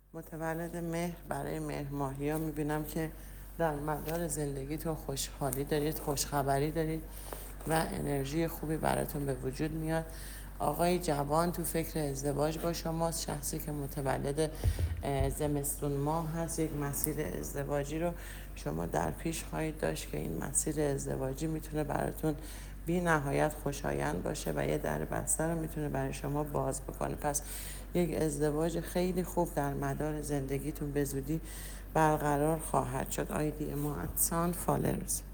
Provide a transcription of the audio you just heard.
متولد مهر، برای مهر ماهی ها میبینم که در مدار زندگیتون خوشحالی دارید، خوشخبری دارید و انرژی خوبی براتون به وجود میاد. آقای جوان تو فکر ازدواج با شماست، شخصی که متولد زمستون ماه هست. یک مسیر ازدواجی رو شما در پیش خواهید داشت که این مسیر ازدواجی میتونه براتون بی نهایت خوشایند باشه و یه در بسته رو میتونه برای شما باز بکنه. پس یک ازدواج خیلی خوب در مدار زندگیتون به زودی برقرار خواهد شد. آیدی ما @sanfalers